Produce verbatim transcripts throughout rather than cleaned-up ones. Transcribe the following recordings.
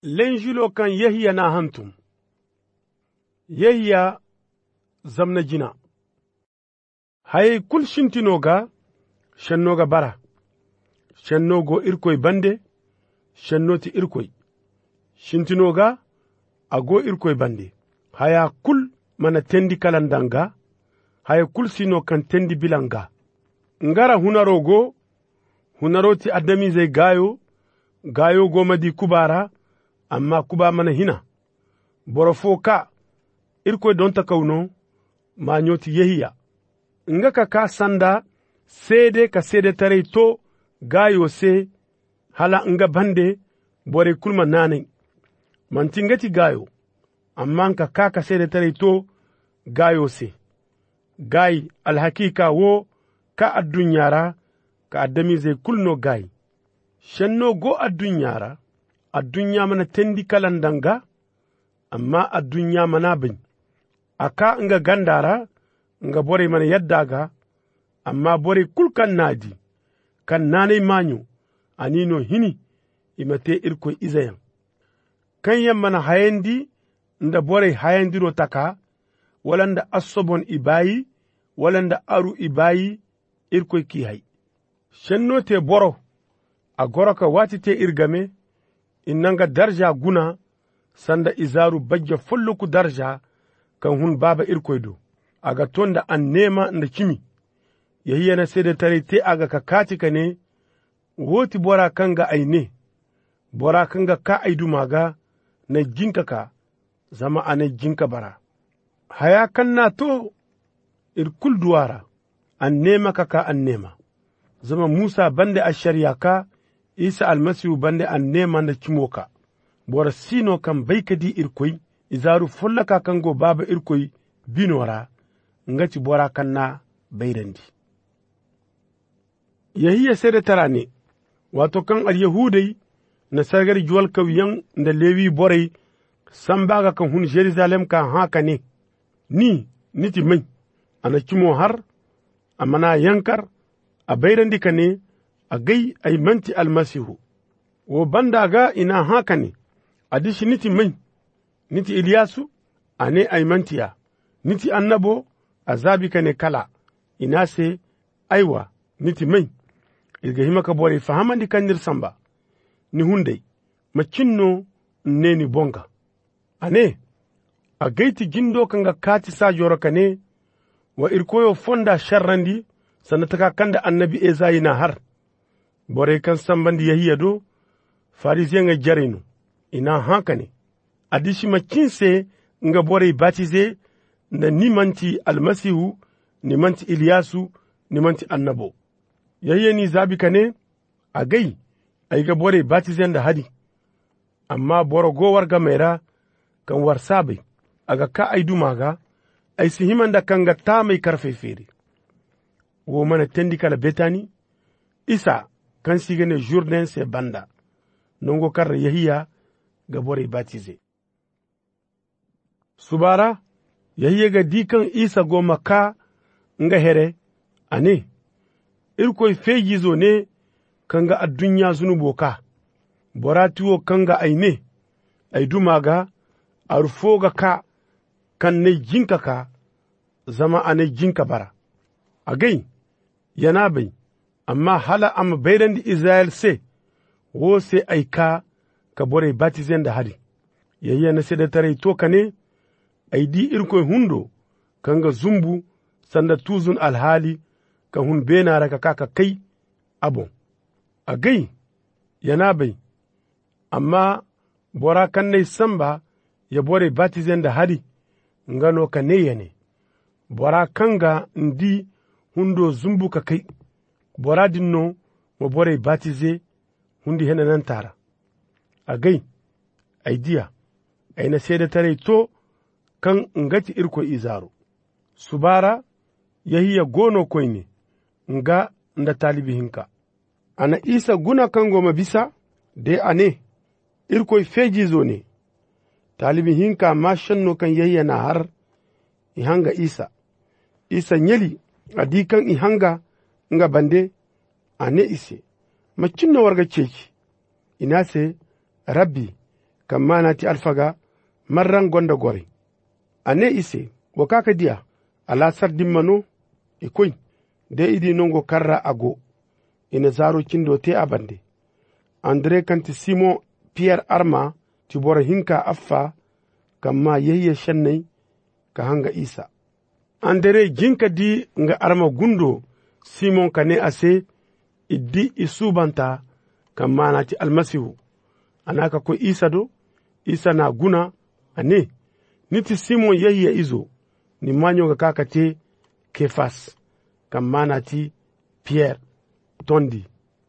lenjulo kan Yahiya na hantum. Yahiya zamna jina. Hay kul shintinoga, shannoga bara. Shannogo irkoy bande, shannoti irkoy. Shintinoga, ago irkoy bande. Haya kul mana tendi kalandanga, haya kul sino kan tendi bilanga. Ngara hunarogo, hunaroti adamize gayo, gayo gomadi kubara, amma kuba mana hina. Borofo ka, irkoy donta kauno, ma nyoti Yahiya. Nga ka ka sanda, sede ka sede tare to, gayo se, hala nga bande, bore kulma nane. Mantingati gayo, amma ka ka ka sede tare to, gayo se. Gay alhakika wo, ka addunyara, ka adamize kulno gay. Shanno go addunyara, addunya mana tendi kalandanga, amma addunya mana bin. Aka nga gandara, nga bore mana yaddaga, amma bore kulkan nadi, kan nane manyo, anino hini, imate irko izayan. Kan yammana hayendi, nda bore hayendiro taka, walanda asobon ibayi, walanda aru ibayi, irko kihai. Shenno te boro, a goroka wati te irgame, innanga darja guna, sanda izaru bajja fulluku darja, kan hun baba irkoido. Aga tonda an nema nda kimi. Yahiya na sede tare te aga kakati ka ne, woti bora kanga aine, bora kanga ka aidu maga, na jinka ka, zama ane jinka bara. Haya kanna to, irkul duwara, an nema ka ka an nema. Zama Musa bande a shari'a ka, Isa almasihu bande an nema na kimo ka. Bora sino kan baikadi irkoi, izaru fullaka kango baba irkoi binora, ngati bora kanna bayrandi. Yahiya sede tarane, wato kan al Yahudai na sargar juwal kawiyan da lewi borai sambaga kan hun Jerusalem kan haka ne, ni niti mai, ana kimo har, amana yankar, a bayrandi ka ne, a gai ay manti almasihu. Wo bandaga ina haka ne, adishi niti mai, niti Iliyasu, ane ay mantiya, niti annabo, azabi ka ne kala, ina se, aiwa, niti mai, ilga himaka bore fahamandi kandir samba, ni hundai, macinno neni bonga. Ane, a gaiti gindo kanga kati sa joraka ne, wa irkoyo fonda sharrandi, sanataka kanda annabi Ezayi na har, bore kan sambandi Yahiya do, farisiyen ga jarinu, ina haka ne, adishi macinse nga bore batize, na nimanti almasihu, nimanti Iliyasu, nimanti annabo. Yahiya ni zabi ka ne, a gai, ai ga bore batizen da hadi, amma boro gowar ga mera, kan war sabai, aga ka ai dumaga, ai sihiman da kan ga ta mai karfe fere. Wo mana tendi kala betani, isa kan sigane Jourdain se banda, nongo karra Yahiya ga bore batize. Subara, Yahiya ga dikan isa goma ka nga here, ane, irkoi fegizo ne kanga addunya zunubo ka, boratuwo kanga aine, ai dumaga, arufoga ka, kan ne jinka ka, zama ane jinka bara. Agai, yana bai, amma hala amma bayran di Israel se, wo se aika ka bore batizen da hari. Yahiya na seda tare to ka ne, ai di irkoi hundo, kanga zumbu, sanda tuzun alhali, kan hun benara ka kaka kai abon. A gai, yana bai, amma bora kan nai samba ya bore batizen da hari, ngano ka ne ne. Bora kanga ndi hundo zumbu ka kai, bora dinno mo bore batize hundi hena nan tara. A gai, aidiya, aina seda tare to kan ngati irko izaro. Subara, Yahiya gono koy ne, nga nda talibi hinka. Ana isa guna kango mabisa, de ane, irkoy fejizo ne, talibi hinka ma shanno kan Yahiya na har, ihanga isa. Isa nyeli, adikan ihanga, nga bande, ane ise, macinno warga ceki, ina se, rabbi, kam manati alfaga marran gonda gore ane ise wo kaka diya ala sardimmano e koy de idi nongo karra ago ina zaro kindo te abande andre kanti simon pierre arma ti bora hinka affa kamma yeyye shennai ka hanga isa andere jinka di nga arma gundo simon kane ase iddi isubanta kamma nati almasihu anaka ko isa do isa na guna ane niti simon yeyye izo ni manyo ga kakate kefas kamma nati pierre tondi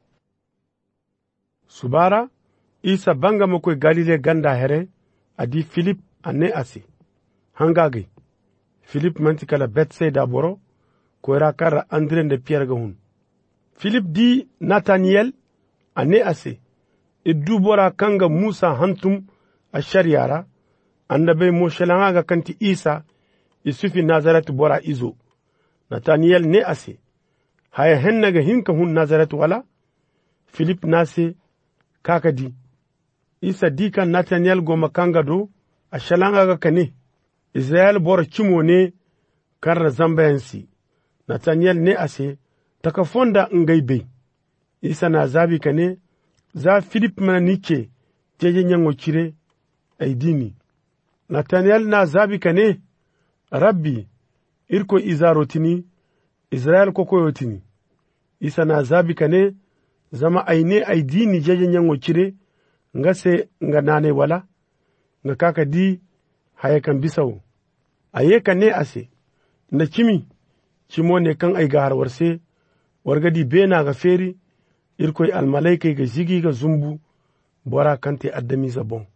subara isa banga mokoy galile ganda here adi philip ane ase hangage philip manti kala betsayda boro ko ra kara andre de pierre ga hun philip di nathaniel ane ase iddu bora kanga musa hantum a shariara annabe mo shelanga ga kanti isa isufi nazaret bora izo nathaniel ne ase haya hennaga hinka hun nazaret wala philip nase kakadi isa dika nathaniel goma kanga do a shalanga ga kane israel bora chimo ne karra zambayansi nathaniel ne ase taka fonda ngaibe isa na zabi kane za philip mana nike teje nyango chire ay dini nathaniel na zabi kane rabbi irko izarotini israel ko koyotini isa na zabi kane zama aine ay dini jeje nyango chire ngase nga nane wala nga kaka di haye kan bisawo aye kane ase na kimi cimo ne kan ay gahar warse wargadi bena ga feri irkoy almalaika ga jigi ga zumbu bora kante addami zabon